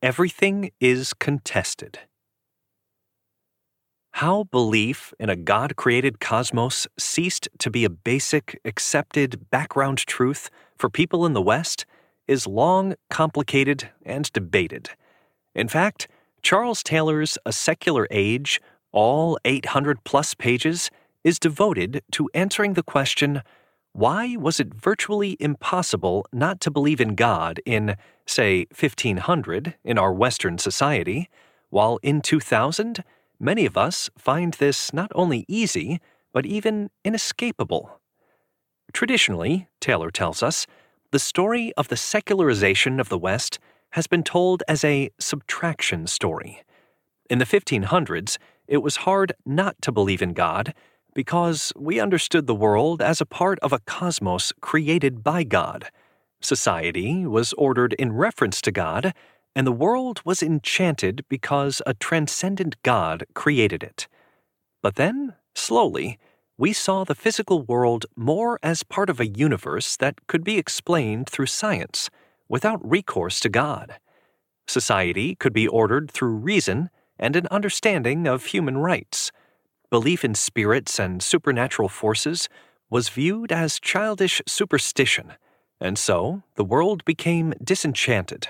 Everything is contested. How belief in a God created cosmos ceased to be a basic, accepted background truth for people in the West is long, complicated, and debated. In fact, Charles Taylor's A Secular Age, all 800 plus pages, is devoted to answering the question, why was it virtually impossible not to believe in God in, say, 1500 in our Western society, while in 2000, many of us find this not only easy, but even inescapable? Traditionally, Taylor tells us, the story of the secularization of the West has been told as a subtraction story. In the 1500s, it was hard not to believe in God because we understood the world as a part of a cosmos created by God. Society was ordered in reference to God, and the world was enchanted because a transcendent God created it. But then, slowly, we saw the physical world more as part of a universe that could be explained through science, without recourse to God. Society could be ordered through reason and an understanding of human rights. Belief in spirits and supernatural forces was viewed as childish superstition, and so the world became disenchanted.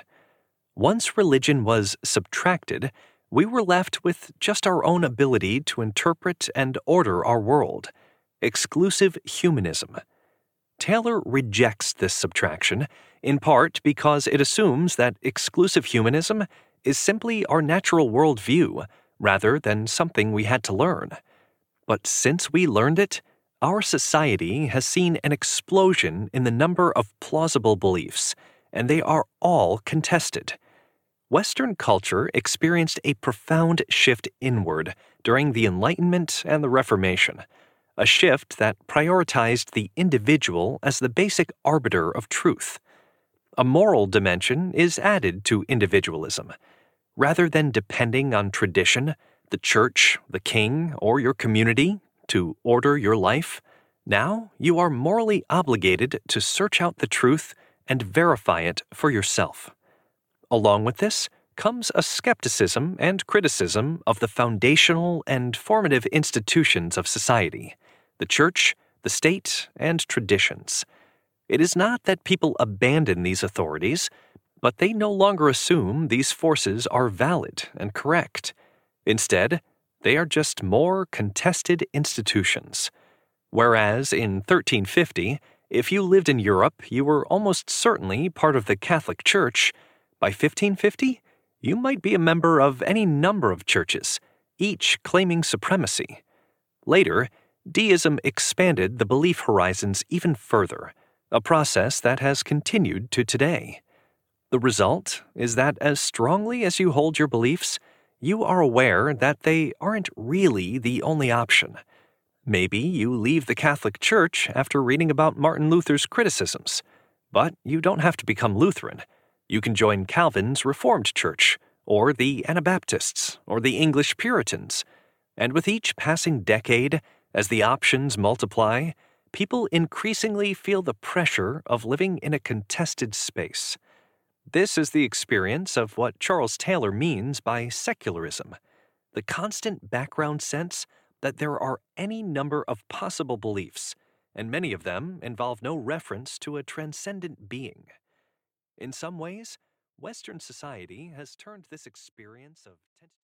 Once religion was subtracted, we were left with just our own ability to interpret and order our world. Exclusive humanism. Taylor rejects this subtraction, in part because it assumes that exclusive humanism is simply our natural worldview, rather than something we had to learn. But since we learned it, our society has seen an explosion in the number of plausible beliefs, and they are all contested. Western culture experienced a profound shift inward during the Enlightenment and the Reformation, a shift that prioritized the individual as the basic arbiter of truth. A moral dimension is added to individualism. Rather than depending on tradition, the church, the king, or your community to order your life, now you are morally obligated to search out the truth and verify it for yourself. Along with this comes a skepticism and criticism of the foundational and formative institutions of society, the church, the state, and traditions. It is not that people abandon these authorities, but they no longer assume these forces are valid and correct. Instead, they are just more contested institutions. Whereas in 1350, if you lived in Europe, you were almost certainly part of the Catholic Church. By 1550, you might be a member of any number of churches, each claiming supremacy. Later, deism expanded the belief horizons even further, a process that has continued to today. The result is that as strongly as you hold your beliefs, you are aware that they aren't really the only option. Maybe you leave the Catholic Church after reading about Martin Luther's criticisms, but you don't have to become Lutheran. You can join Calvin's Reformed Church, or the Anabaptists, or the English Puritans. And with each passing decade, as the options multiply, people increasingly feel the pressure of living in a contested space. This is the experience of what Charles Taylor means by secularism, the constant background sense that there are any number of possible beliefs, and many of them involve no reference to a transcendent being. In some ways, Western society has turned this experience of